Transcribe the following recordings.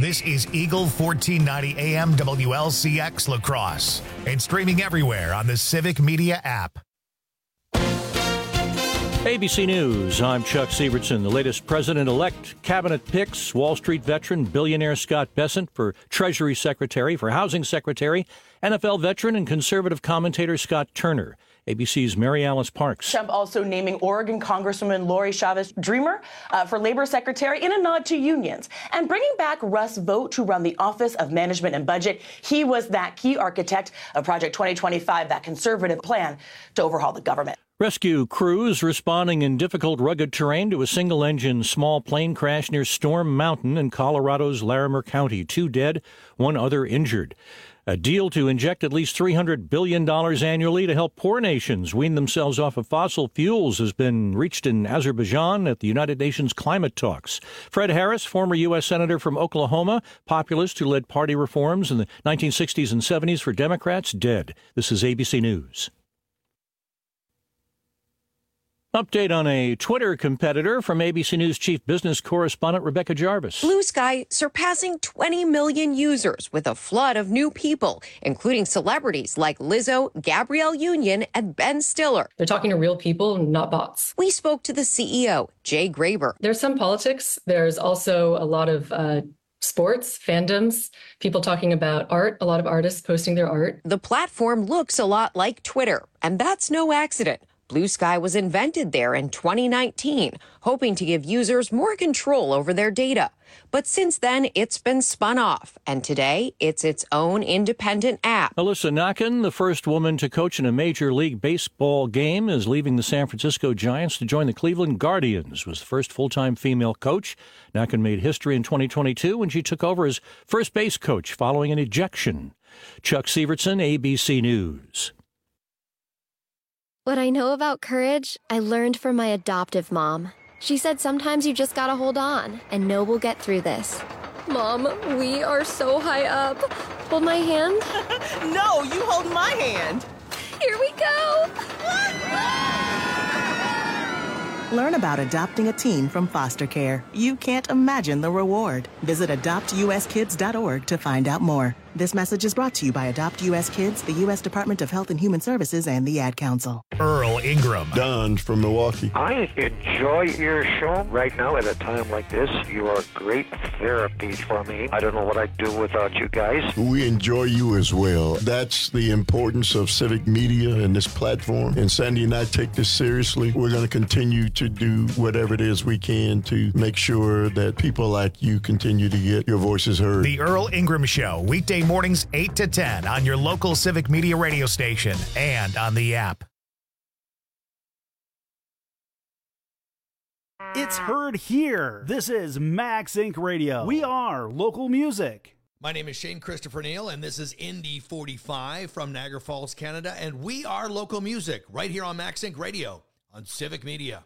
This is Eagle 1490 AM WLCX La Crosse and streaming everywhere on the Civic Media app. ABC News, I'm Chuck Sievertson. The latest president-elect cabinet picks Wall Street veteran billionaire Scott Bessent for Treasury Secretary, for Housing Secretary, NFL veteran and conservative commentator Scott Turner. ABC's Mary Alice Parks. Trump also naming Oregon Congresswoman Lori Chavez Dreamer for Labor Secretary in a nod to unions, and bringing back Russ Vought to run the Office of Management and Budget. He was that key architect of Project 2025, that conservative plan to overhaul the government. Rescue crews responding in difficult, rugged terrain to a single-engine small plane crash near Storm Mountain in Colorado's Larimer County. 2 dead, 1 other injured. A deal to inject at least $300 billion annually to help poor nations wean themselves off of fossil fuels has been reached in Azerbaijan at the United Nations climate talks. Fred Harris, former U.S. Senator from Oklahoma, populist who led party reforms in the 1960s and 70s for Democrats, dead. This is ABC News. Update on a Twitter competitor from ABC News chief business correspondent Rebecca Jarvis. Blue Sky surpassing 20 million users with a flood of new people, including celebrities like Lizzo, Gabrielle Union, and Ben Stiller. They're talking to real people, not bots. We spoke to the CEO, Jay Graber. There's some politics. There's also a lot of sports, fandoms, people talking about art, a lot of artists posting their art. The platform looks a lot like Twitter, and that's no accident. Blue Sky was invented there in 2019, hoping to give users more control over their data. But since then, it's been spun off, and today, it's its own independent app. Alyssa Nakken, the first woman to coach in a Major League Baseball game, is leaving the San Francisco Giants to join the Cleveland Guardians, was the first full-time female coach. Nakken made history in 2022 when she took over as first base coach following an ejection. Chuck Sievertson, ABC News. What I know about courage, I learned from my adoptive mom. She said sometimes you just gotta hold on and know we'll get through this. Mom, we are so high up. Hold my hand. No, you hold my hand. Here we go. Learn about adopting a teen from foster care. You can't imagine the reward. Visit adoptuskids.org to find out more. This message is brought to you by Adopt U.S. Kids, the U.S. Department of Health and Human Services, and the Ad Council. Earl Ingram. Don from Milwaukee. I enjoy your show. Right now, at a time like this, you are great therapy for me. I don't know what I'd do without you guys. We enjoy you as well. That's the importance of civic media and this platform. And Sandy and I take this seriously. We're going to continue to do whatever it is we can to make sure that people like you continue to get your voices heard. The Earl Ingram Show, weekday mornings 8 to 10 on your local Civic Media radio station and on the app. It's heard here. This is Max Inc. Radio. We are local music. My name is Shane Christopher Neal, and this is Indy 45 from Niagara Falls, Canada, and we are local music right here on Max Inc. Radio on Civic Media.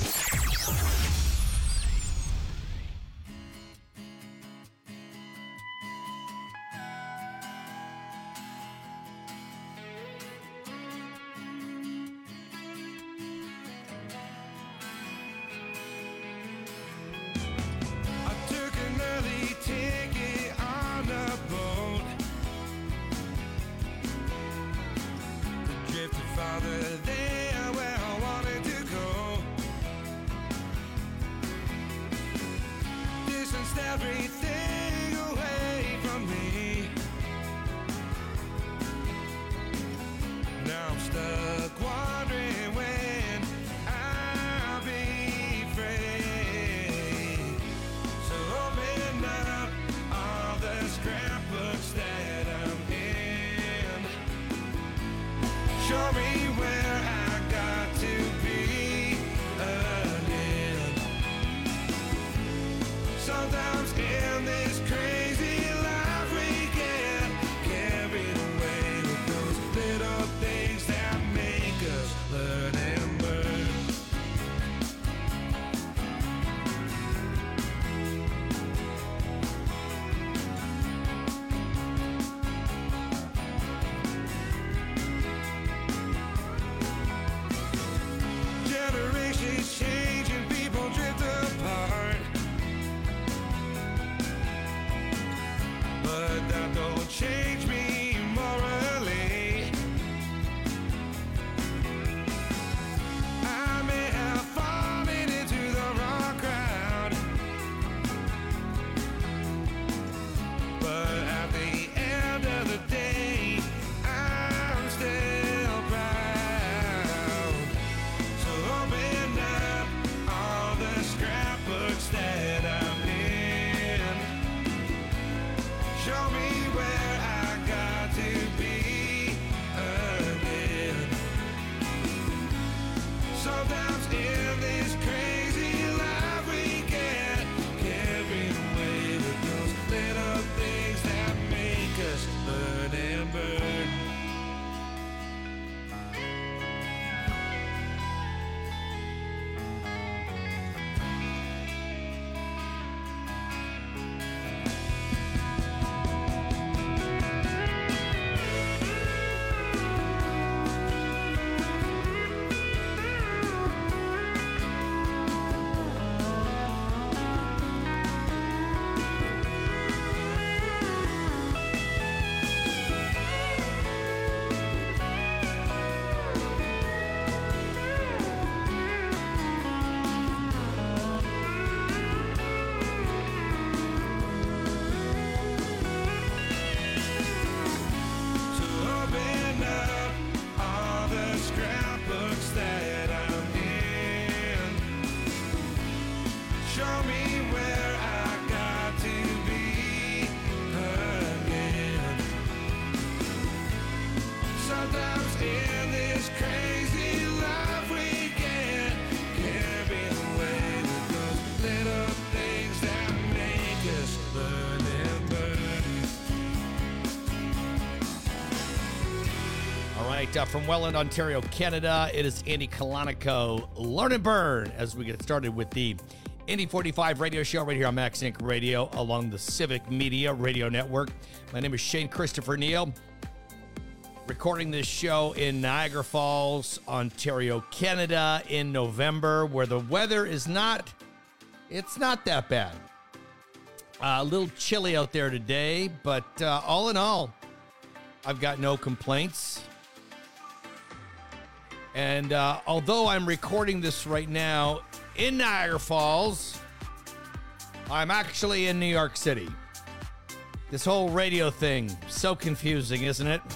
Everything away from me. Now I'm stuck wondering when I'll be free. So open up all the scrapbooks that I'm in. Show me where I got to be again. Sometimes in this crazy life we get carried away with those little things that make us learn and burn. right, from Welland, Ontario, Canada, it is Andy Kalanico, Learn and Burn, as we get started with the Indy 45 radio show right here on Max Inc. Radio along the Civic Media Radio Network. My name is Shane Christopher Neal, recording this show in Niagara Falls, Ontario, Canada in November, where the weather is not that bad. A little chilly out there today, but all in all, I've got no complaints. And although I'm recording this right now in Niagara Falls, I'm actually in New York City. This whole radio thing, so confusing, isn't it?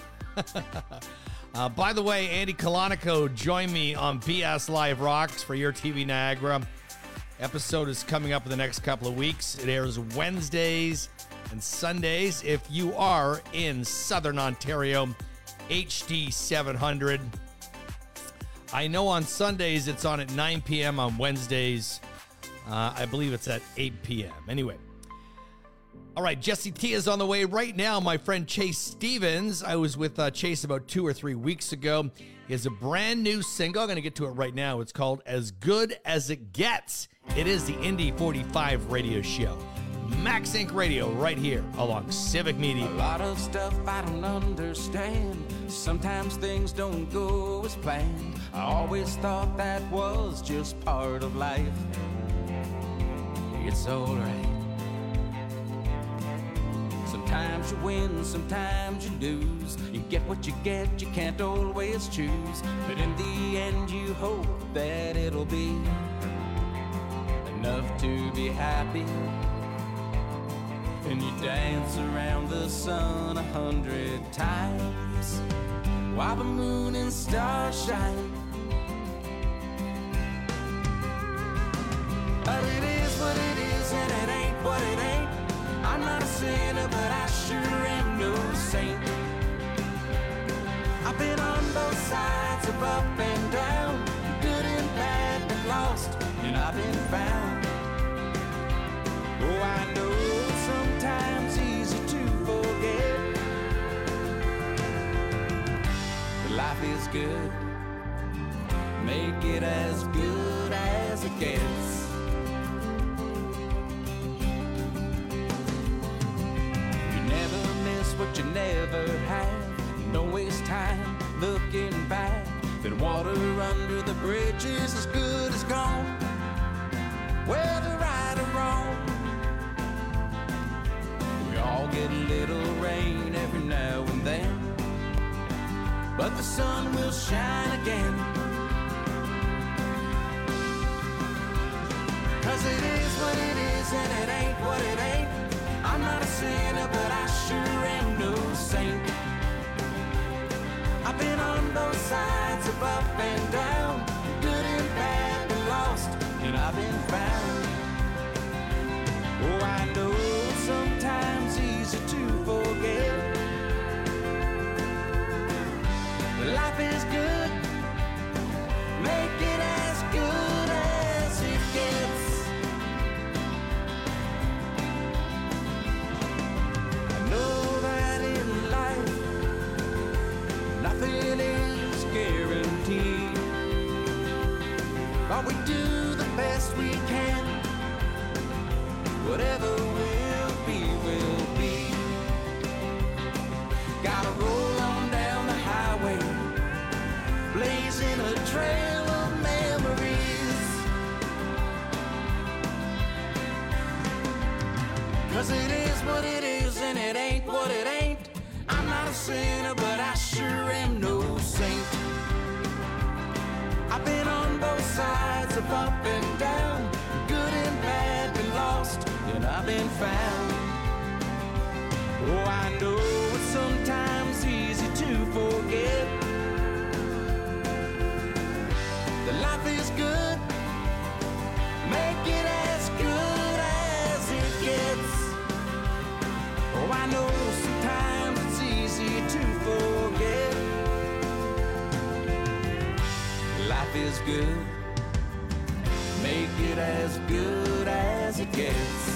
By the way, Andy Kalanico joined me on BS Live Rocks for Your TV Niagara. Episode is coming up in the next couple of weeks. It airs Wednesdays and Sundays. If you are in Southern Ontario, HD 700. I know on Sundays it's on at 9 p.m. On Wednesdays, I believe it's at 8 p.m. Anyway. All right, Jesse T is on the way right now. My friend Chase Stevens. I was with Chase about 2 or 3 weeks ago. He has a brand new single. I'm going to get to it right now. It's called As Good As It Gets. It is the Indy 45 radio show. Max Inc. Radio right here along Civic Media. A lot of stuff I don't understand. Sometimes things don't go as planned. I always thought that was just part of life. It's alright. Sometimes you win, sometimes you lose. You get what you get, you can't always choose. But in the end you hope that it'll be enough to be happy. And you dance around the sun 100 times while the moon and stars shine. But it is what it is and it ain't what it ain't. I'm not a sinner, but I sure am no saint. I've been on both sides of up and down, good and bad and lost, and I've been found. Oh, I know it's sometimes easy to forget, but life is good. Make it as good as it gets. What you never had, don't waste time looking back. That water under the bridge is as good as gone, whether right or wrong. We all get a little rain every now and then, but the sun will shine again. 'Cause it is what it is and it ain't what it ain't. I'm not a sinner, but I sure am no saint. I've been on both sides of up and down, good and bad and lost, and I've been found. Oh, I know it's sometimes easy to forget, but life is good. Make it as good as it gets. Know that in life nothing is guaranteed, but we do the best we can. Whatever will be, will be. Gotta roll on down the highway, blazing a trail of memories. 'Cause it is what it is and it ain't what it ain't. I'm not a sinner, but I sure am no saint. I've been on both sides of up and down, good and bad and lost, and I've been found. Oh, I know it's sometimes easy to forget that life is good. Make it as good as it gets. Oh, I know sometimes it's easy to forget. Life is good. Make it as good as it gets.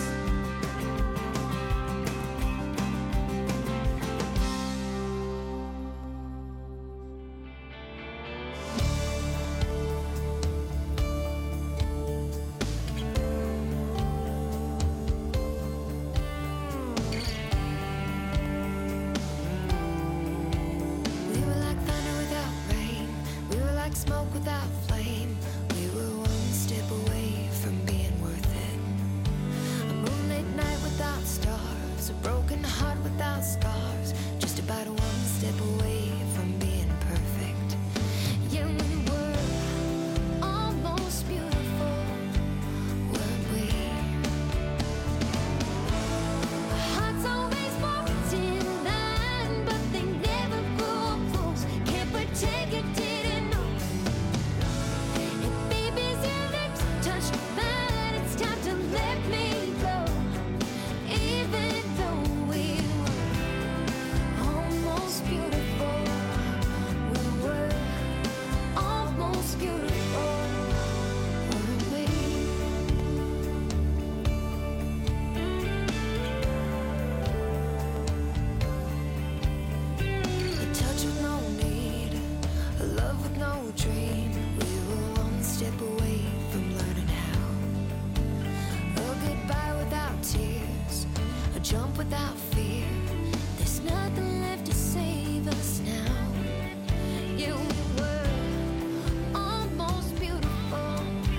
without fear. There's nothing left to save us now. You were almost beautiful.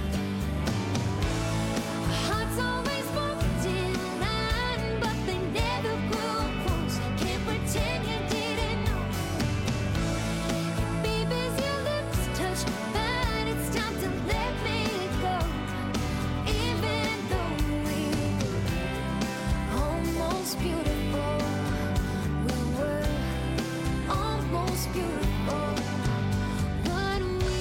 Hearts always walked in line, but they never grew close. Can't pretend you didn't know. Baby's your lips touch mine. It's time to let me go. Even though we're almost beautiful, we were almost beautiful. But we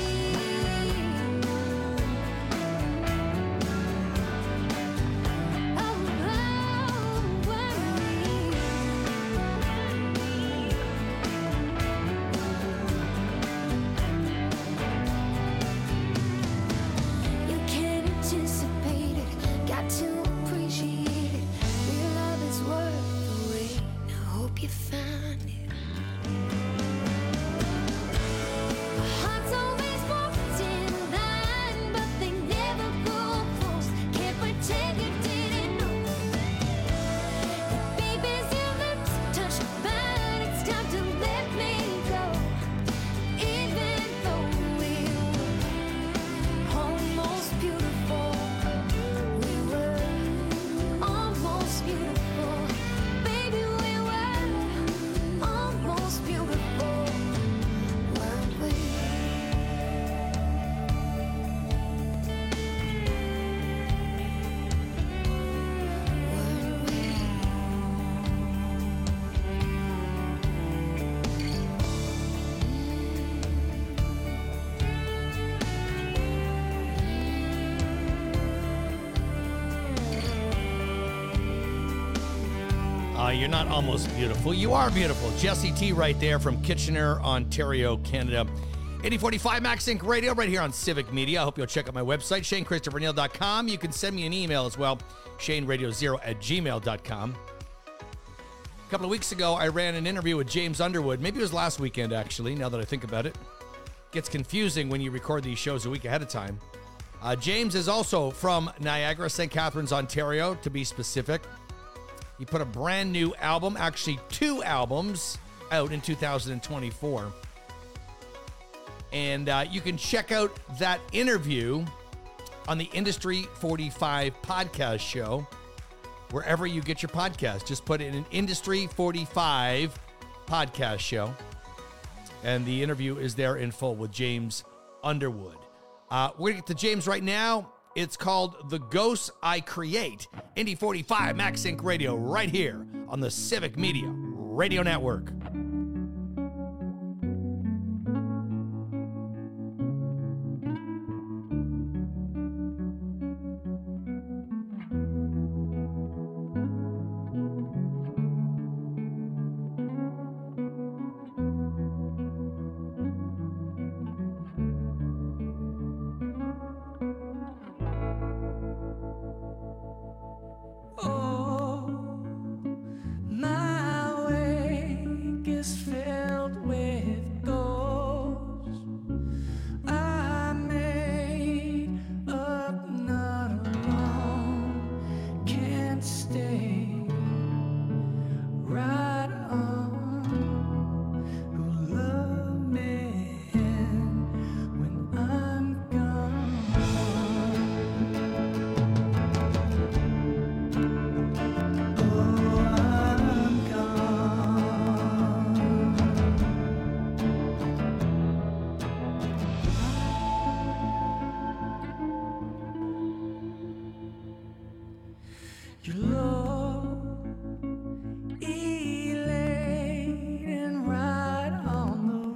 you can't anticipate it, got to appreciate it. Real love is worth the wait. I hope you find it. Hearts always walked in line, but they never grew close. Can't pretend you didn't know. Baby's your lips touch mine. It's time to let me go. Even though we're almost beautiful, we were almost beautiful. Baby, we were almost beautiful, weren't we? Weren't we? You're not almost beautiful. You are beautiful. Jesse T right there from Kitchener, Ontario, Canada. 8045 Max Inc. Radio right here on Civic Media. I hope you'll check out my website, ShaneChristopherNeil.com. You can send me an email as well, ShaneRadio0@gmail.com. A couple of weeks ago, I ran an interview with James Underwood. Maybe it was last weekend, actually, now that I think about it. Gets confusing when you record these shows a week ahead of time. James is also from Niagara, St. Catharines, Ontario, to be specific. He put a brand new album, actually 2 albums, out in 2024. And you can check out that interview on the Industry 45 podcast show, wherever you get your podcast. Just put in an Industry 45 podcast show. And the interview is there in full with James Underwood. We're going to get to James right now. It's called The Ghosts I Create. Indy 45 Max Inc. Radio right here on the Civic Media Radio Network. My wake is filled with ghosts. I made up not alone. Can't stay right on. Who love me when I'm gone. Your love, elate and right on the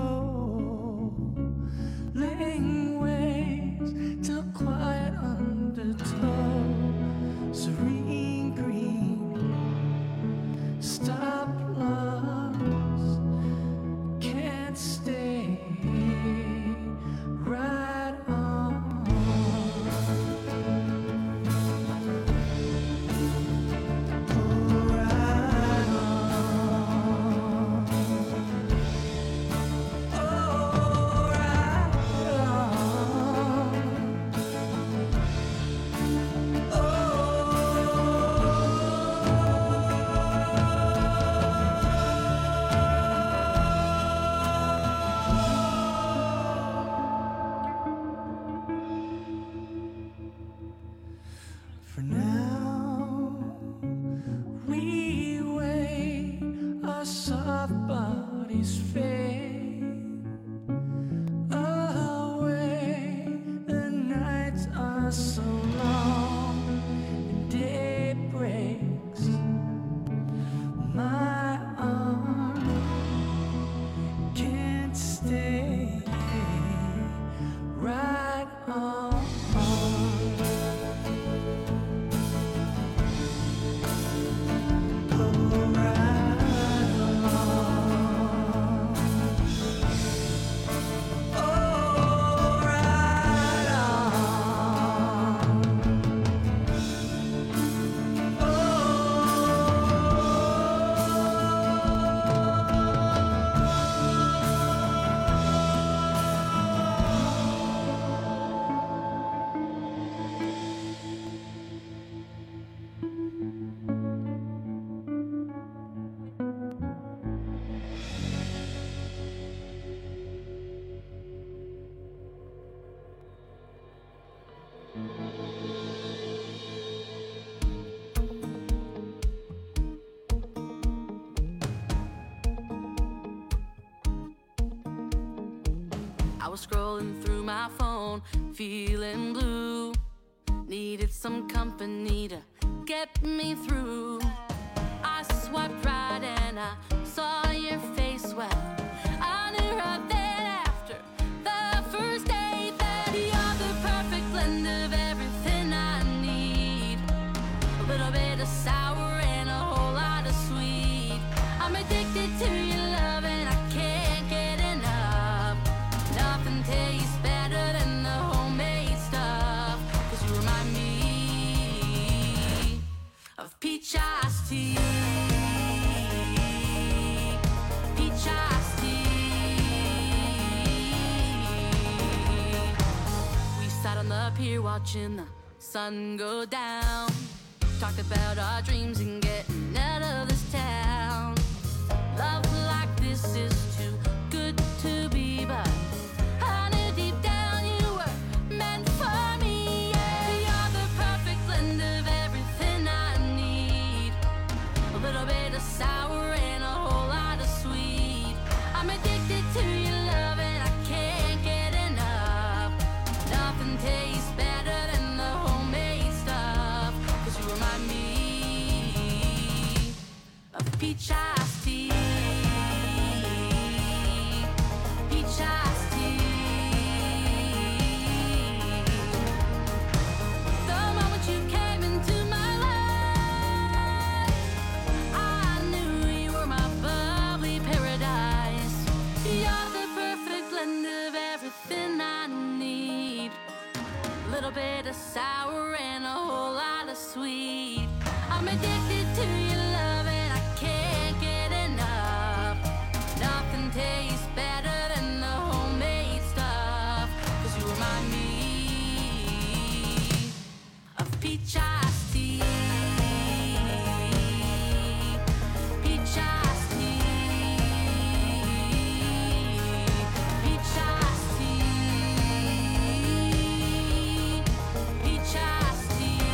rolling waves till quiet undertow, serene green, stop loss, can't stay right on. soft bodies fade away. The nights are so long and day breaks. My arm can't stay right on. I was scrolling through my phone, feeling blue. Needed some company to get me through. I swiped right and I saw your face. Well, I knew right then after the first day that you're the perfect blend of everything I need. A little bit of sour and a whole lot of sweet. I'm addicted to your love and I can't get enough. Nothing tastes better than the homemade stuff. 'Cause you remind me of peach iced tea. Peach iced tea. We sat on the pier watching the sun go down. Talked about our dreams and getting out of this town. Love like this is too good to be, but I knew deep down you were meant for me. Yeah, you're the perfect blend of everything I need. A little bit of sour and a whole lot of sweet. I'm addicted to your love and I can't get enough. Nothing tastes better than the homemade stuff. 'Cause you remind me of peach iced tea. Peach iced tea. The moment you came into my life, I knew you were my bubbly paradise. You're the perfect blend of everything I need. A little bit of sour and a whole lot of sweet. I'm addicted to your love and I can't get enough. Nothing tastes better than the homemade stuff. 'Cause you remind me of peach iced tea. Peach iced tea. Peach iced tea. Peach iced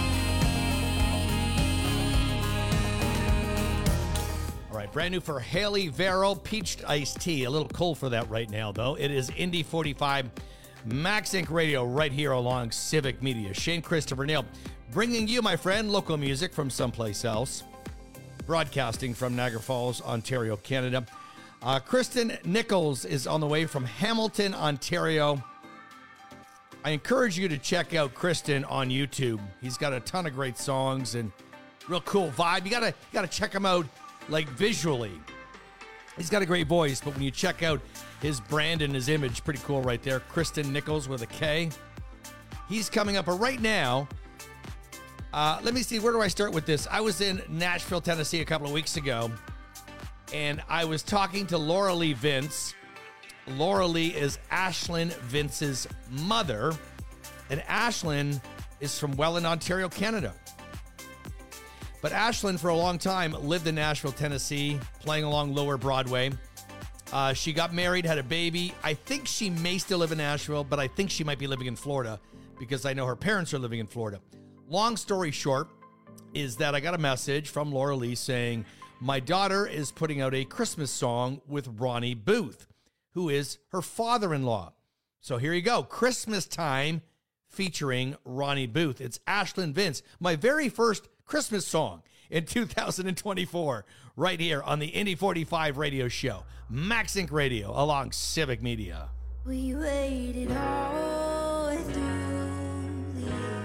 All right, brand new for Haley Vero, Peached Iced Tea. A little cold for that right now, though. It is Indy 45, Max Inc. Radio, right here along Civic Media. Shane Christopher Neal, bringing you, my friend, local music from someplace else. Broadcasting from Niagara Falls, Ontario, Canada. Kristen Nichols is on the way from Hamilton, Ontario. I encourage you to check out Kristen on YouTube. He's got a ton of great songs and real cool vibe. You gotta check him out, like, visually. He's got a great voice, but when you check out his brand and his image, pretty cool right there. Kristen Nichols with a K. He's coming up. But right now, let me see, where do I start with this? I was in Nashville, Tennessee a couple of weeks ago, and I was talking to Laura Lee Vince. Laura Lee is Ashlyn Vince's mother, and Ashlyn is from Welland, Ontario, Canada. But Ashlyn, for a long time, lived in Nashville, Tennessee, playing along Lower Broadway. She got married, had a baby. I think she may still live in Nashville, but I think she might be living in Florida because I know her parents are living in Florida. Long story short is that I got a message from Laura Lee saying, My daughter is putting out a Christmas song with Ronnie Booth, who is her father-in-law. So here you go, Christmas Time featuring Ronnie Booth. It's Ashlyn Vince, my very first Christmas song in 2024, right here on the Indy 45 radio show, Max Inc. Radio, along Civic Media. We waited all through the year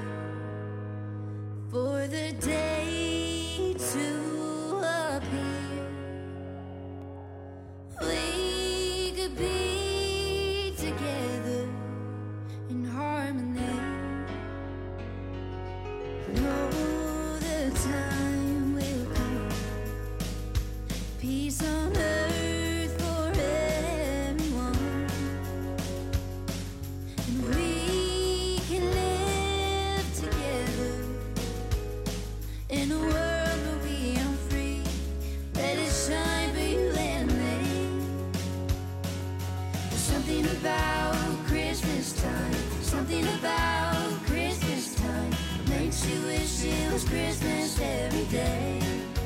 for the day to appear. We could be together in harmony. Know the time will come. Peace on earth for everyone. And we can live together in a world where we are free. Let it shine for you and me. There's something about Christmas time. Something about Christmas time makes you wish it was Christmas every day.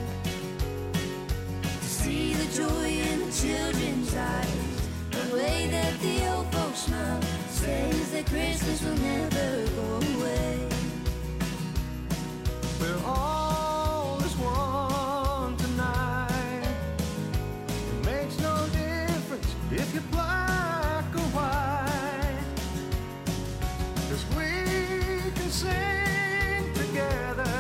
To see the joy in the children's eyes, the way that the old folks smile, says that Christmas will never go away. We're all as one tonight. It makes no difference if you're black or white, 'cause we can sing together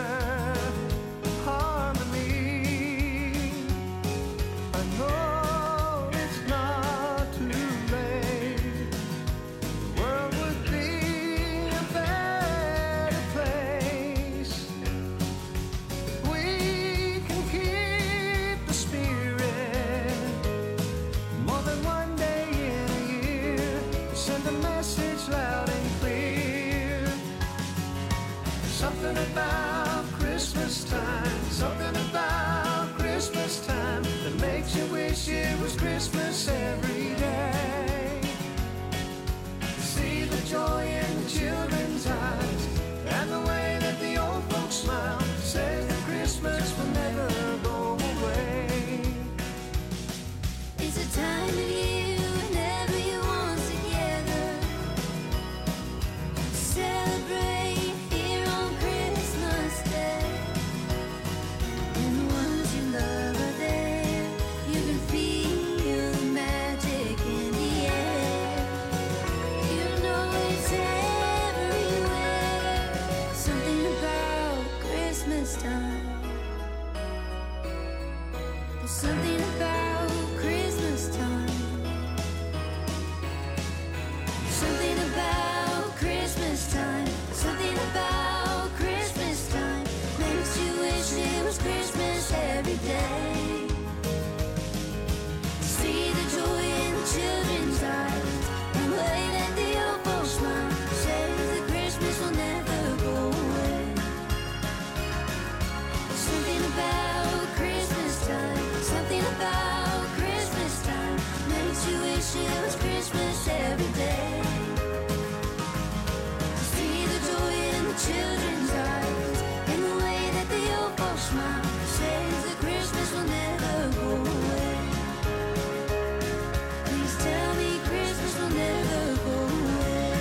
harmony. I know it's not too late. The world would be a better place. We can keep the spirit more than one day in a year. Send a message loud and clear. Something about Christmas time, something about Christmas time that makes you wish it was Christmas every day. See the joy in the children's eyes and the way that the old folks smile, says that Christmas will never go away. It's a time of year when everyone's together. Celebrate here on Christmas Day. And the ones you love are there. You can feel the magic in the air. You know it's everywhere. Something about Christmas time. There's something about Christmas time. Something about Christmas time. Something about Christmas time makes you wish it was Christmas every day. See the joy in the children's eyes, the way that the old folks smile, says that Christmas will never go away. Something about Christmas time, something about Christmas time makes you wish it was Christmas every day. See the joy in the children's eyes and the way that the old folks smile, says that Christmas will never go away. Please tell me Christmas will never go away.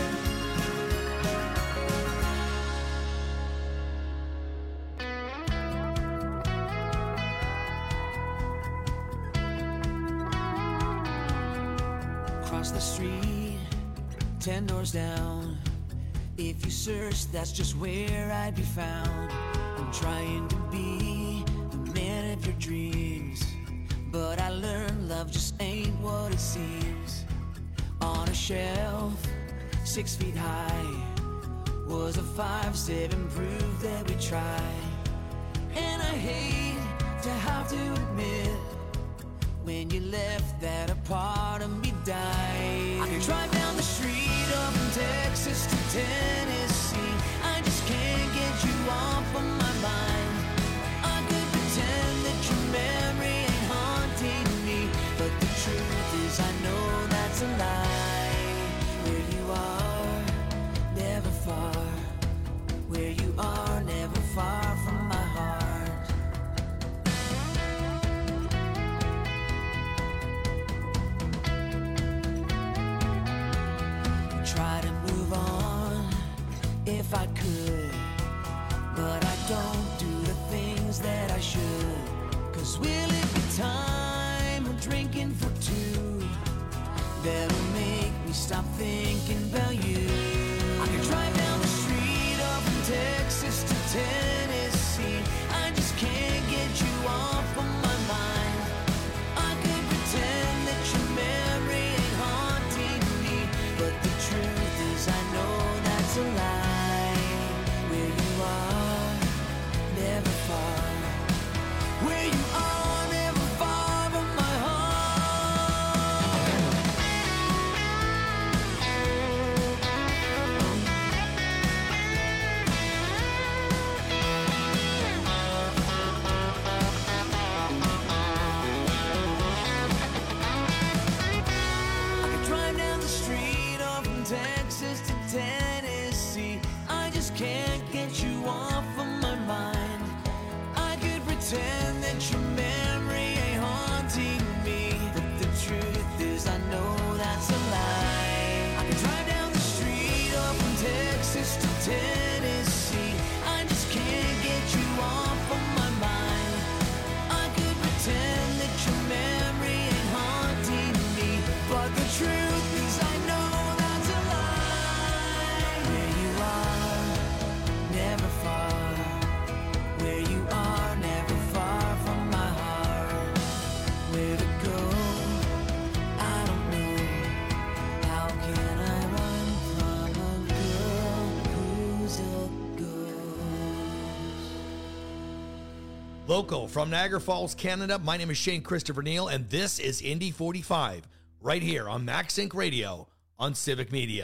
Across the street, 10 doors down. If you search, that's just where I'd be found. I'm trying to be the man of your dreams, but I learned love just ain't what it seems. On a shelf, 6 feet high, was a 5'7" proof that we tried. And I hate to have to admit, when you left, that a part of me died. I can drive down the street up from Texas to Tennessee, I just can't get you off of my mind. I could pretend that your memory ain't haunting me, but the truth is I know that's a lie. Where you are, never far. Where you are, never far from my heart. drinking for two that'll make me stop thinking about you. I could drive down the street up from Texas to Tennessee. I just can't get you off of my mind. I could pretend that your memory ain't haunting me, but the truth is I know that's a lie. Where you are, never far. Where you are, never far from my I could drive down the street up from Texas to Tennessee. I just can't get you off of my mind. I could pretend that your memory ain't haunting me, but the truth is I know that's a lie. I could drive down the street up from Texas to Tennessee. I just can't get you off of my mind. I could pretend that your memory ain't haunting me, but the truth is I know that's a lie. Where you are, never far. Where you are, never far from my heart. Where to go, I don't know. How can I run from a girl who's a ghost? Local from Niagara Falls, Canada, my name is Shane Christopher Neal, and this is Indy 45, right here on Max Inc. Radio on Civic Media.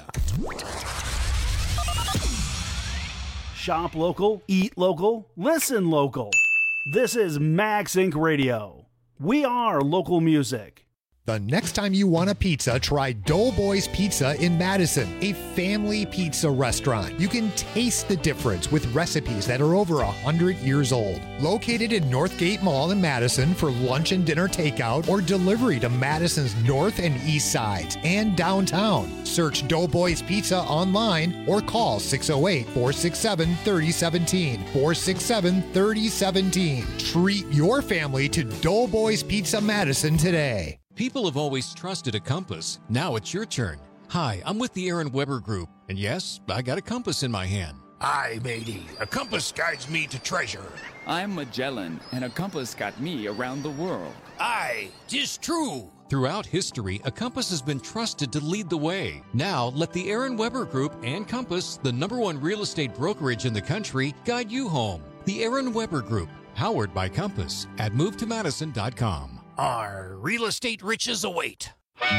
Shop local, eat local, listen local. This is Max Inc. Radio. We are local music. The next time you want a pizza, try Doughboys Pizza in Madison, a family pizza restaurant. You can taste the difference with recipes that are over 100 years old. Located in Northgate Mall in Madison for lunch and dinner takeout or delivery to Madison's north and east sides and downtown. Search Doughboys Pizza online or call 608-467-3017. 467-3017. Treat your family to Doughboys Pizza Madison today. People have always trusted a compass. Now it's your turn. Hi, I'm with the Aaron Weber Group, and yes, I got a compass in my hand. Aye, matey. A compass guides me to treasure. I'm Magellan, and a compass got me around the world. Aye, 'tis true. Throughout history, a compass has been trusted to lead the way. Now, let the Aaron Weber Group and Compass, the #1 real estate brokerage in the country, guide you home. The Aaron Weber Group, powered by Compass, at movetomadison.com. Our real estate riches await.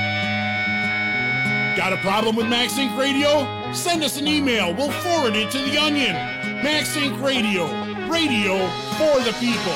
Got a problem with Max Inc. Radio? Send us an email. We'll forward it to the Onion. Max Inc. Radio. Radio for the people.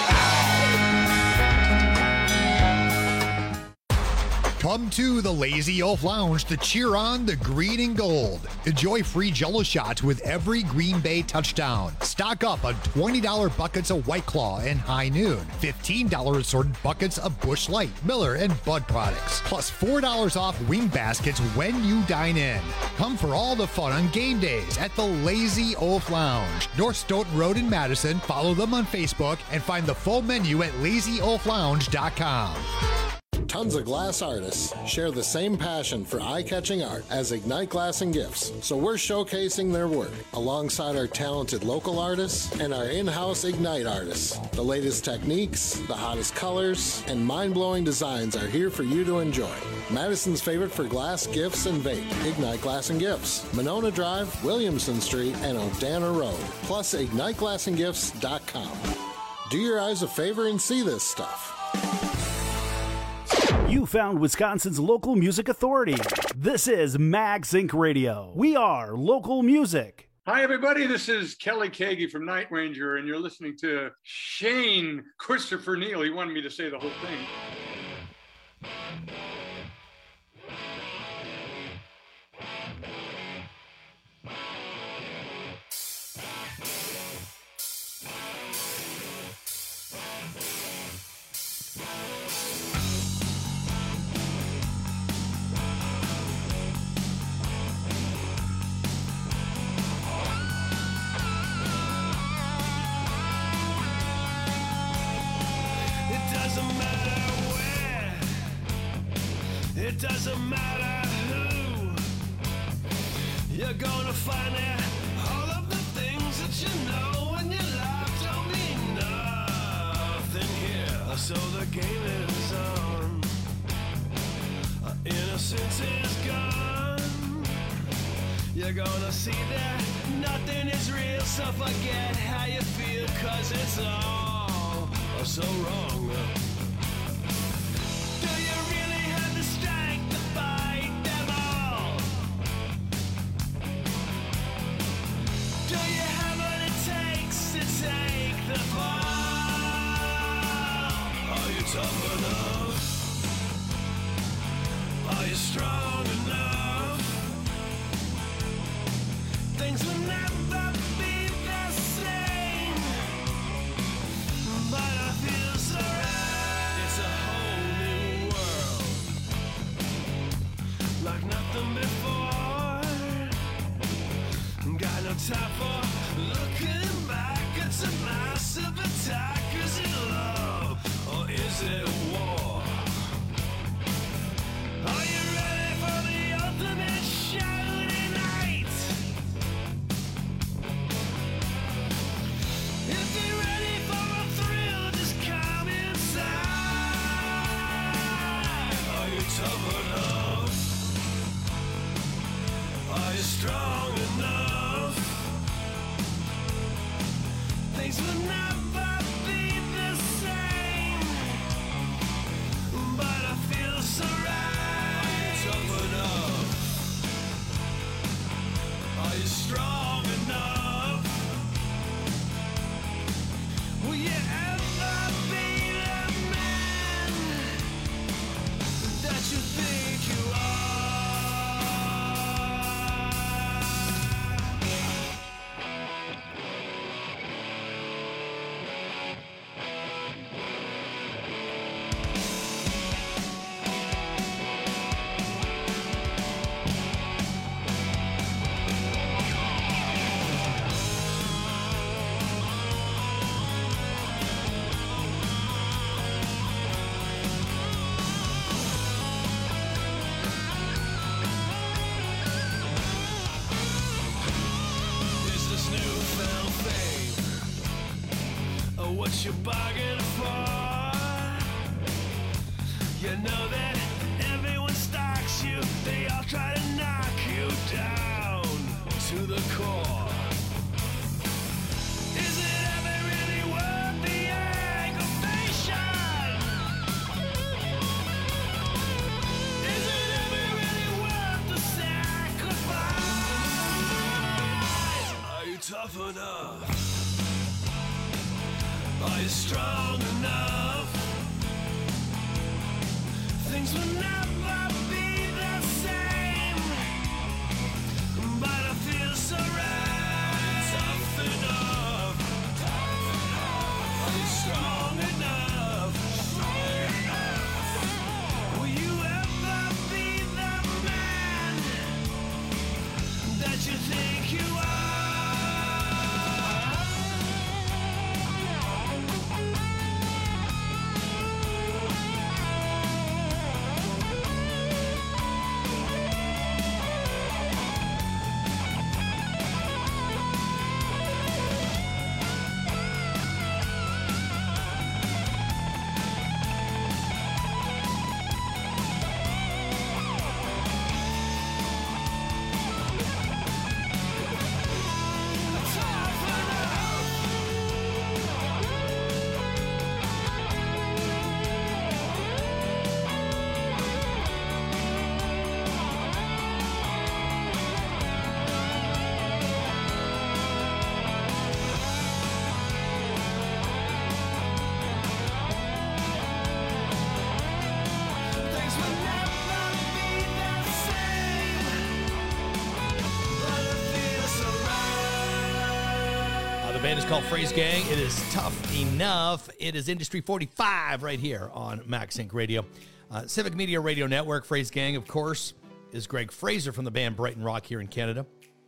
Come to the Lazy Oaf Lounge to cheer on the green and gold. Enjoy free Jell-O shots with every Green Bay touchdown. Stock up on $20 buckets of White Claw and High Noon. $15 assorted buckets of Busch Light, Miller, and Bud products. Plus $4 off wing baskets when you dine in. Come for all the fun on game days at the Lazy Oaf Lounge. North Stoughton Road in Madison. Follow them on Facebook and find the full menu at lazyoaflounge.com. Tons of glass artists share the same passion for eye-catching art as Ignite Glass and Gifts, so we're showcasing their work alongside our talented local artists and our in-house Ignite artists. The latest techniques, the hottest colors, and mind-blowing designs are here for you to enjoy. Madison's favorite for glass, gifts, and vape, Ignite Glass and Gifts. Monona Drive, Williamson Street, and Odana Road. Plus, IgniteGlassandGifts.com. Do your eyes a favor and see this stuff. You found Wisconsin's local music authority. This is Max Inc. Radio. We are local music. Hi, everybody. This is Kelly Kagi from Night Ranger, and you're listening to Shane Christopher Neal. He wanted me to say the whole thing. it doesn't matter who. You're gonna find that all of the things that you know when your life don't mean nothing here. So the game is on. Innocence is gone. You're gonna see that nothing is real, so forget how you feel, 'cause it's all so wrong. Do you really have the strength to fight them all? Do you have what it takes to take the fall? Are you tough enough? Are you strong enough? Things will never be the same, but I feel so right. It's a whole new world, like nothing before. Got no time for looking back. It's a massive attack. Is it love or is it war? Are you ready for the ultimate show tonight? If you're ready for a thrill, just come inside. Are you tough enough? Are you strong enough? Things will never be the same, but I feel so right. Tough enough? Are you strong enough? Will you ever be the man that you think you are? Is this newfound fame what you bargained for? You know that everyone stalks you. They all try to knock you down to the core. Is it ever really worth the aggravation? Is it ever really worth the sacrifice? Are you tough enough? Are you strong enough? Things will never be the same, but I feel so right. Tough enough? Are you strong enough? Will you ever be the man that you think you are? The band is called Phrase Gang. It is tough enough. It is Industry 45 right here on Max Inc. Radio. Civic Media Radio Network. Phrase Gang, of course, is Greg Fraser from the band Brighton Rock here in Canada.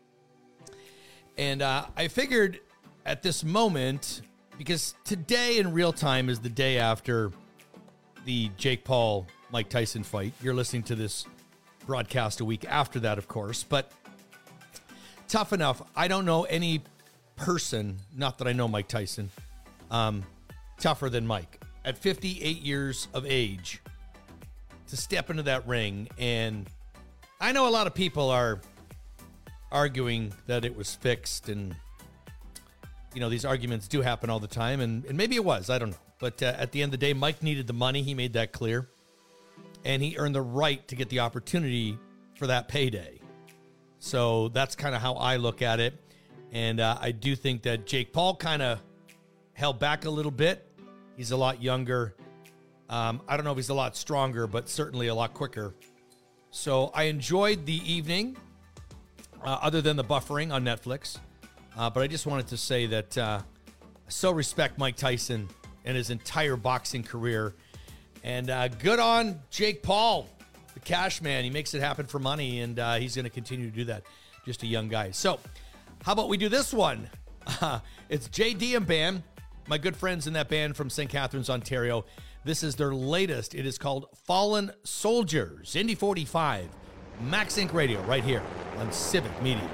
And I figured at this moment, because today in real time is the day after the Jake Paul Mike Tyson fight. You're listening to this broadcast a week after that, of course. But tough enough. I don't know any person, not that I know Mike Tyson, tougher than Mike. At 58 years of age, to step into that ring. And I know a lot of people are arguing that it was fixed, and these arguments do happen all the time, and maybe it was, I don't know. But at the end of the day, Mike needed the money. He made that clear, and he earned the right to get the opportunity for that payday. So that's kind of how I look at it. And I do think that Jake Paul kind of held back a little bit. He's a lot younger. I don't know if he's a lot stronger, but certainly a lot quicker. So I enjoyed the evening, other than the buffering on Netflix. But I just wanted to say that I so respect Mike Tyson and his entire boxing career. And good on Jake Paul, the cash man. He makes it happen for money, and he's going to continue to do that. Just a young guy. So how about we do this one? It's JD and Band, my good friends in that band from St. Catharines, Ontario. This is their latest. It is called Fallen Soldiers. Indy 45, Max Inc. Radio, right here on Civic Media.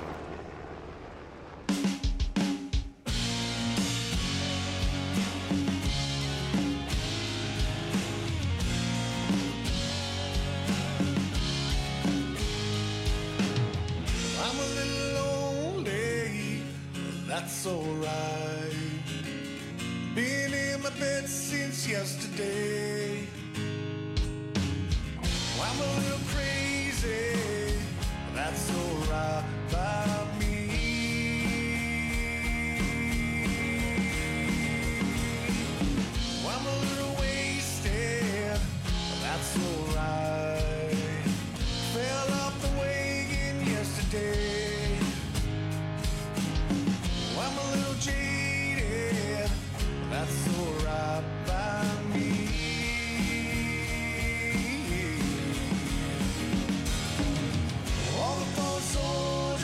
I'm a little lonely, that's alright. Been in my bed since yesterday. I'm a little crazy, that's alright by me. I'm a little wasted, that's alright. Fell off the wagon yesterday. I'm a little jaded, that's alright by me. All the false souls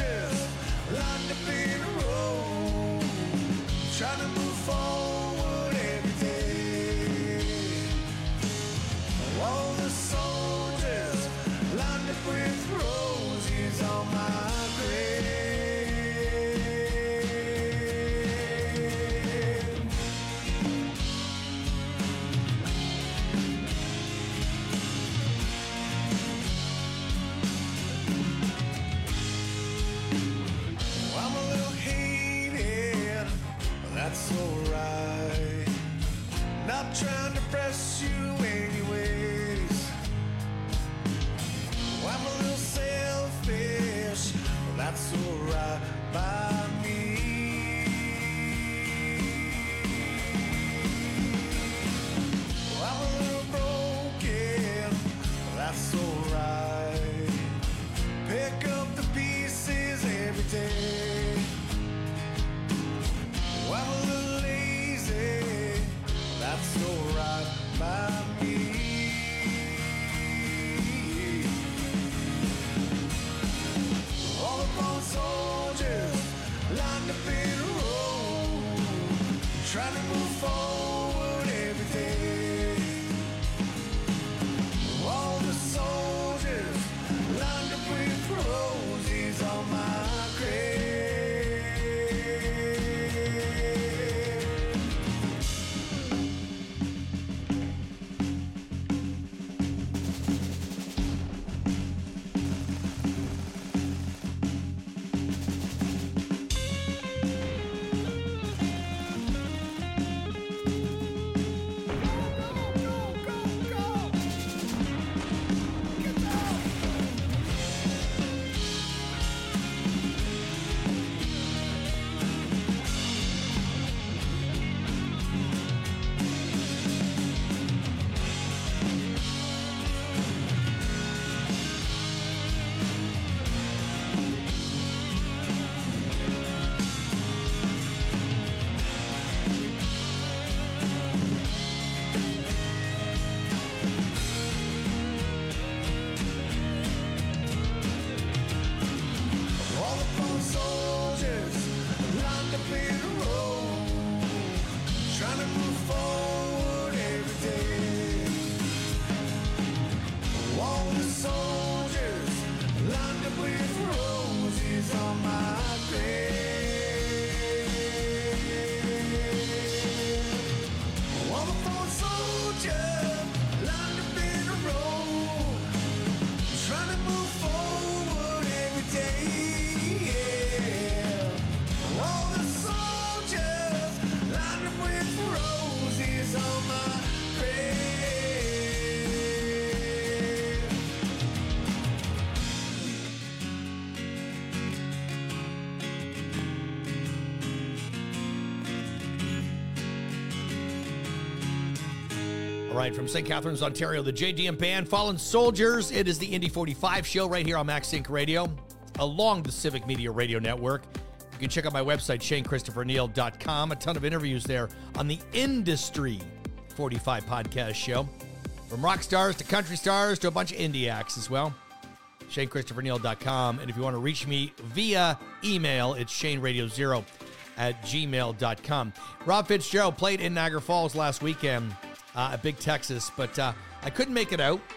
All right, from St. Catharines, Ontario, the JDM Band, Fallen Soldiers. It is the Indy 45 show right here on Max Inc. Radio, along the Civic Media Radio Network. You can check out my website, ShaneChristopherNeal.com. A ton of interviews there on the Industry 45 podcast show. From rock stars to country stars to a bunch of indie acts as well. ShaneChristopherNeal.com. And if you want to reach me via email, it's ShaneRadio0@gmail.com. Rob Fitzgerald played in Niagara Falls last weekend at Big Texas, but I couldn't make it out.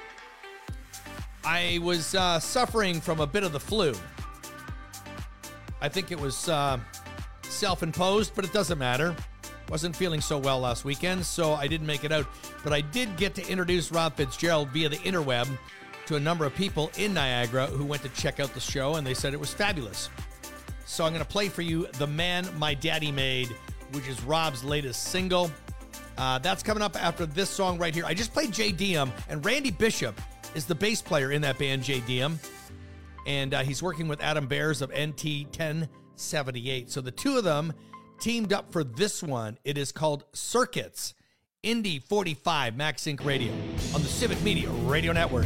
I was suffering from a bit of the flu. I think it was self-imposed, but it doesn't matter. Wasn't feeling so well last weekend, so I didn't make it out. But I did get to introduce Rob Fitzgerald via the interweb to a number of people in Niagara who went to check out the show, and they said it was fabulous. So I'm going to play for you The Man My Daddy Made, which is Rob's latest single. That's coming up after this song right here. I just played JDM, and Randy Bishop is the bass player in that band, JDM. And he's working with Adam Bears of NT 1078. So the two of them teamed up for this one. It is called Circuits, Indy 45, Max Inc. Radio on the Civic Media Radio Network.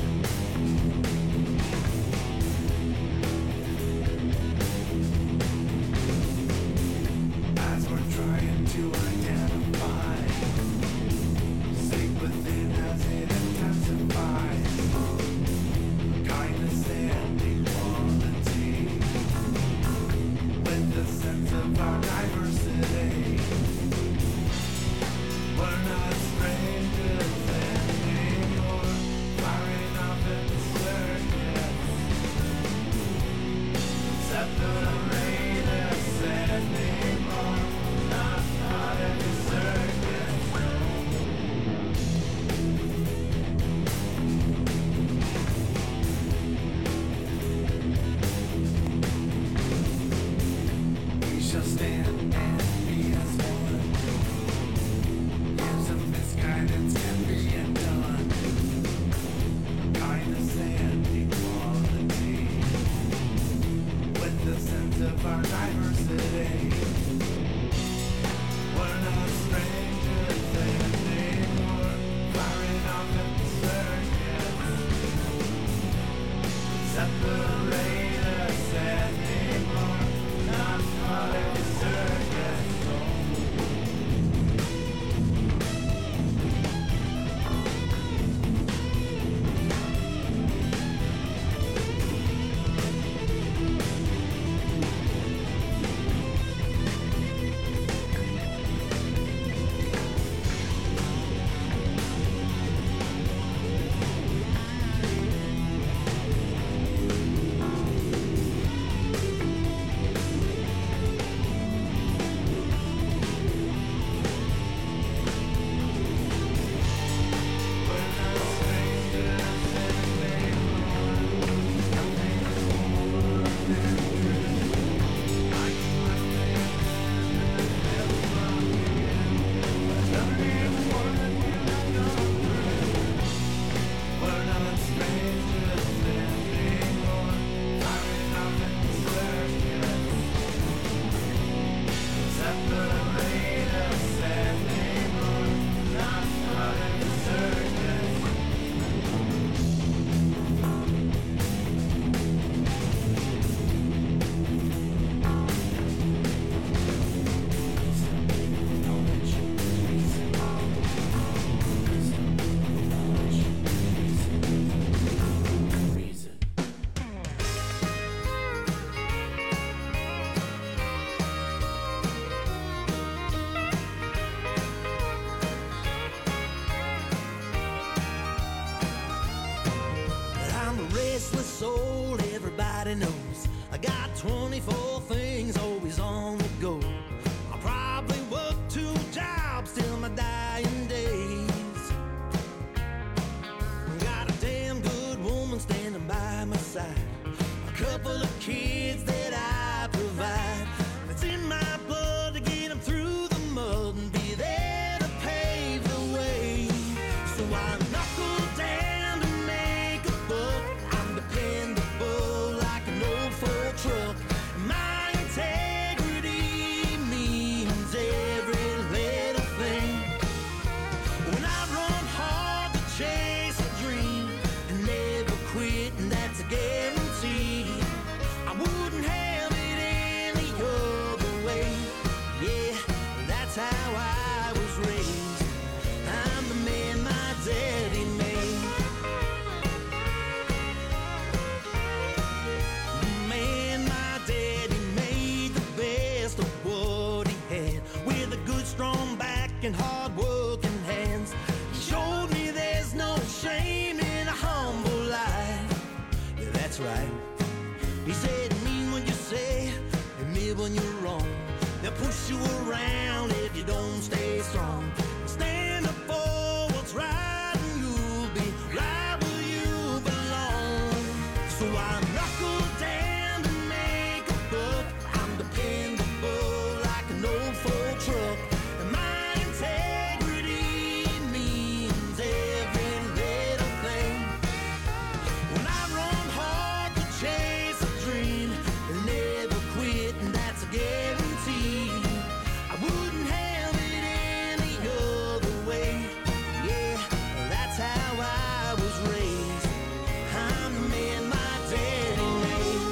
As we're trying to identify, sink within as it intensifies. Kindness and equality, with the sense of our diversity. We're not strangers anymore, firing off in circuits. Separate us anymore, not in circuits. We shall stand and be as one. Years of misguidance can be undone. Kindness and equality, with the sense of our diversity. We're not strangers anymore, firing off at the circuits. Separate us anymore, not caught in the circuits. I'm a restless soul, everybody knows. I got 24 things always on the go. I'll probably work 2 jobs till my dying days. Got a damn good woman standing by my side. A couple of kids that I provide. It's in my blood to get them through the mud and be there to pave the way. So I knuckle down to make a buck. I'm dependable like an old Ford truck. My integrity that's right. He said, mean what you say, admit when you're wrong. They'll push you around if you don't stay strong. Stand up for what's right, and you'll be right where you belong. So I knuckle down to make a buck. I'm dependable like an old Ford truck. And my integrity means every little thing. When I run hard to chase a dream, I'll never quit, and that's a guarantee. I wouldn't have it any other way. Yeah, that's how I was raised. I'm the man my daddy made.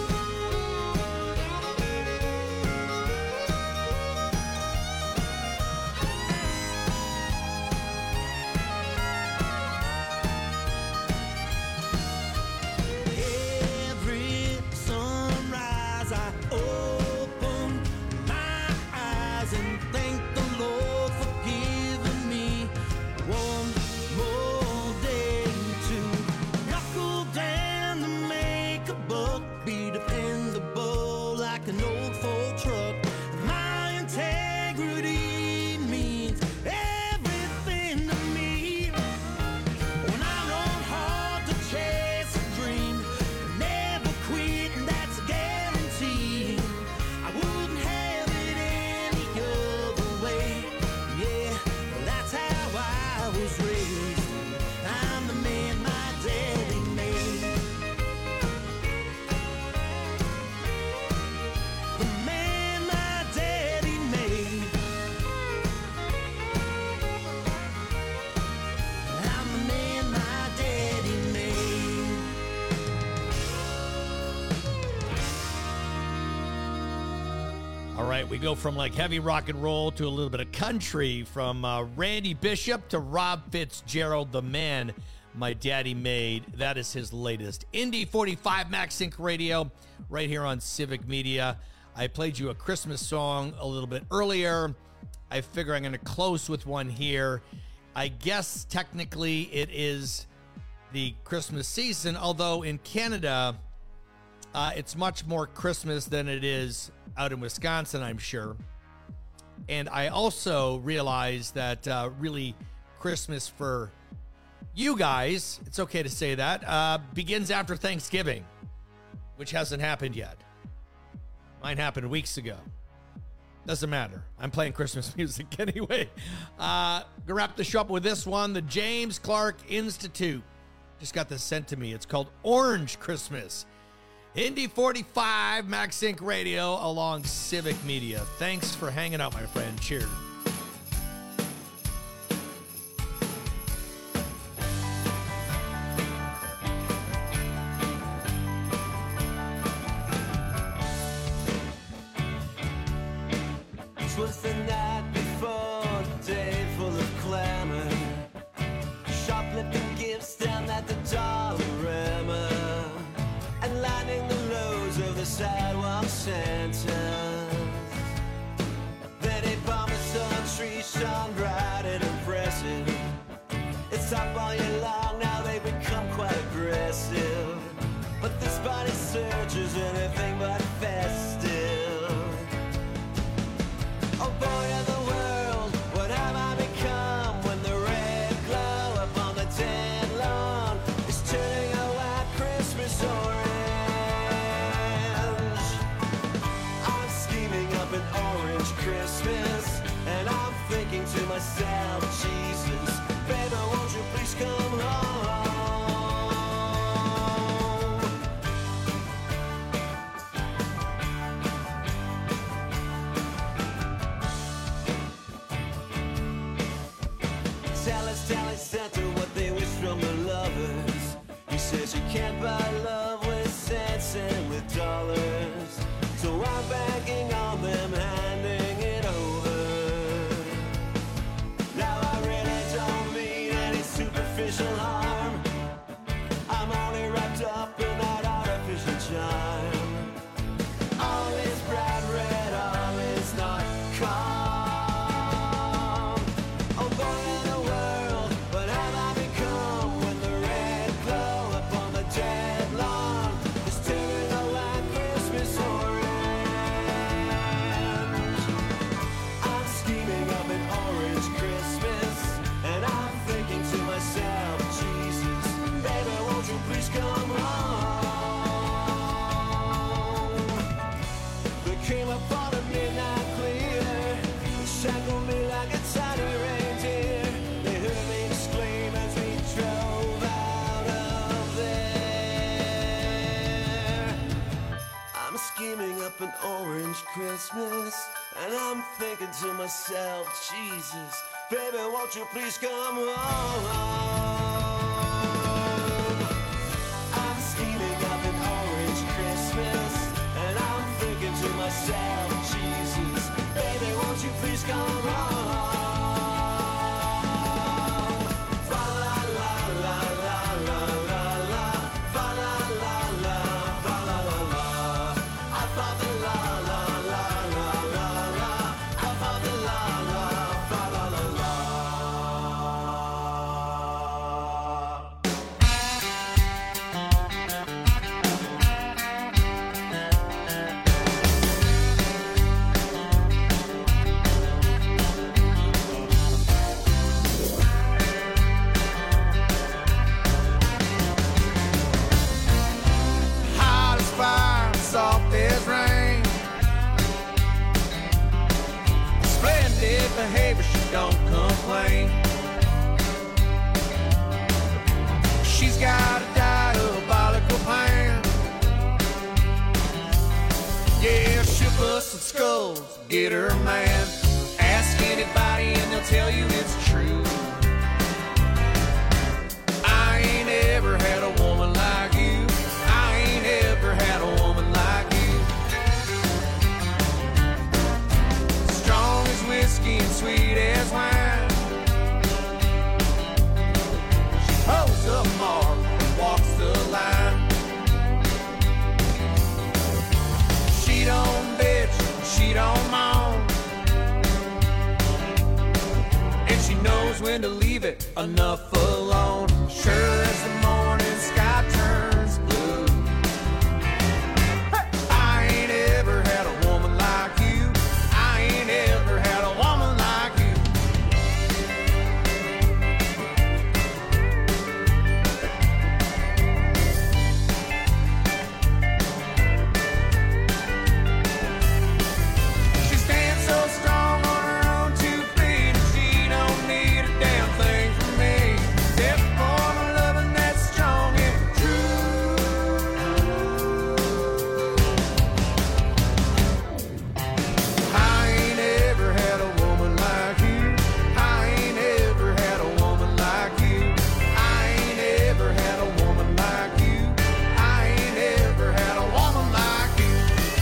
Every sunrise I open my eyes and thank the Lord for giving me one more day to knuckle down to make a buck, be dependable like an old Ford truck. My integrity means everything to me. When I run hard to chase a dream, never quit, and that's a guarantee. I wouldn't have it any other way. Yeah, that's how I was raised. I'm the man my daddy made. The man my daddy made. I'm the man my daddy made. All right, we go from like heavy rock and roll to a little bit of country, from Randy Bishop to Rob Fitzgerald, the man my daddy made. That is his latest. Indy 45 Max Sync Radio, right here on Civic Media. I played you a Christmas song a little bit earlier. I figure I'm going to close with one here. I guess technically it is the Christmas season, although in Canada, it's much more Christmas than it is out in Wisconsin, I'm sure. And I also realize that really Christmas for you guys, it's okay to say that, begins after Thanksgiving, which hasn't happened yet. Mine happened weeks ago. Doesn't matter. I'm playing Christmas music anyway. Gonna wrap the show up with this one. The James Clark Institute just got this sent to me. It's called Orange Christmas. Indy 45 Max Sync Radio along Civic Media. Thanks for hanging out, my friend. Cheers. This was the night before, the day full of clamor. Shoplifting gifts down at the Dollarama, and lining the roads of the sidewalk Santas. Then a parmesan tree shone bright and impressive. It's up all year long, now they become quite aggressive. But this body search is anything but festive. Oh boy of the world, what have I become when the red glow up on the tan lawn is turning a white Christmas orange? I'm scheming up an orange Christmas, and I'm thinking to myself, Jesus, baby, won't you please come home? Tell Santa what they wish from the lovers. He says you can't buy love with cents and with dollars. So I'm banking on them handing it over. Now I really don't mean any superficial harm. I'm only wrapped up in that artificial charm. All is bright red, all is not calm. Oh boy, in the world, what have I become when the red glow upon the an orange Christmas, and I'm thinking to myself, Jesus, baby, won't you please come home? I'm steaming up an orange Christmas, and I'm thinking to myself, Jesus, baby, won't you please come home? Behavior, she don't complain. She's got a diabolical plan. Yeah, she'll bust some skulls, get her man. Ask anybody and they'll tell you it's true. I ain't ever had a woman like you. I ain't ever had a woman like you. Strong as whiskey and sweet as wine. She holds the mark and walks the line. She don't bitch, she don't moan, and she knows when to leave it enough alone. Sure as the morning sky turns blue. Hey! I ain't ever had a woman like you. I ain't ever had a woman like you. She stands so strong on her own 2 feet, and she don't need a damn thing from me, except for the loving that's strong and true. I ain't ever had a woman like you. I ain't ever had a woman like you. I ain't ever had a woman like you. I ain't ever had a woman like you.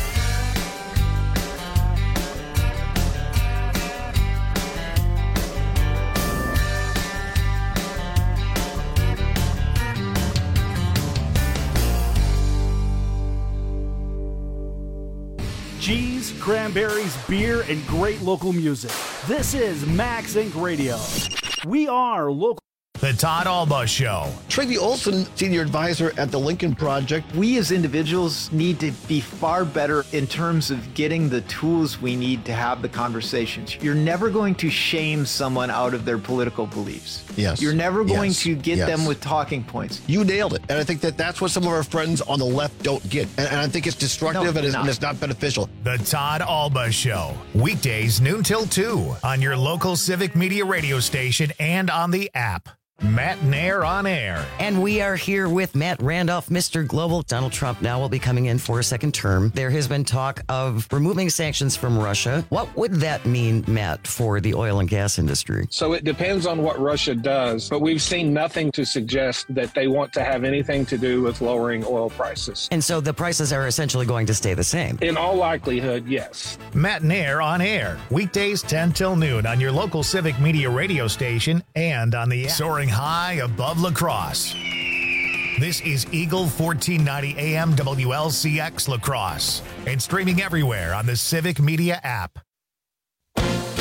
Cheese, cranberries, beer, and great local music. This is Max Inc. Radio. We are local. The Todd Alba Show. Tracy Olson, Senior Advisor at the Lincoln Project. We as individuals need to be far better in terms of getting the tools we need to have the conversations. You're never going to shame someone out of their political beliefs. Yes. You're never going Yes. to get Yes. them with talking points. You nailed it. And I think that that's what some of our friends on the left don't get. And I think it's destructive and it's not beneficial. The Todd Alba Show. Weekdays noon till 2 on your local Civic Media radio station and on the app. Matt Nair on air. And we are here with Matt Randolph, Mr. Global. Donald Trump now will be coming in for a second term. There has been talk of removing sanctions from Russia. What would that mean, Matt, for the oil and gas industry? So it depends on what Russia does, but we've seen nothing to suggest that they want to have anything to do with lowering oil prices. And so the prices are essentially going to stay the same. In all likelihood, yes. Matt Nair on air. Weekdays 10 till noon on your local Civic Media radio station and on the app. Soaring high above La Crosse. This is Eagle 1490 AM WLCX La Crosse and streaming everywhere on the Civic Media app.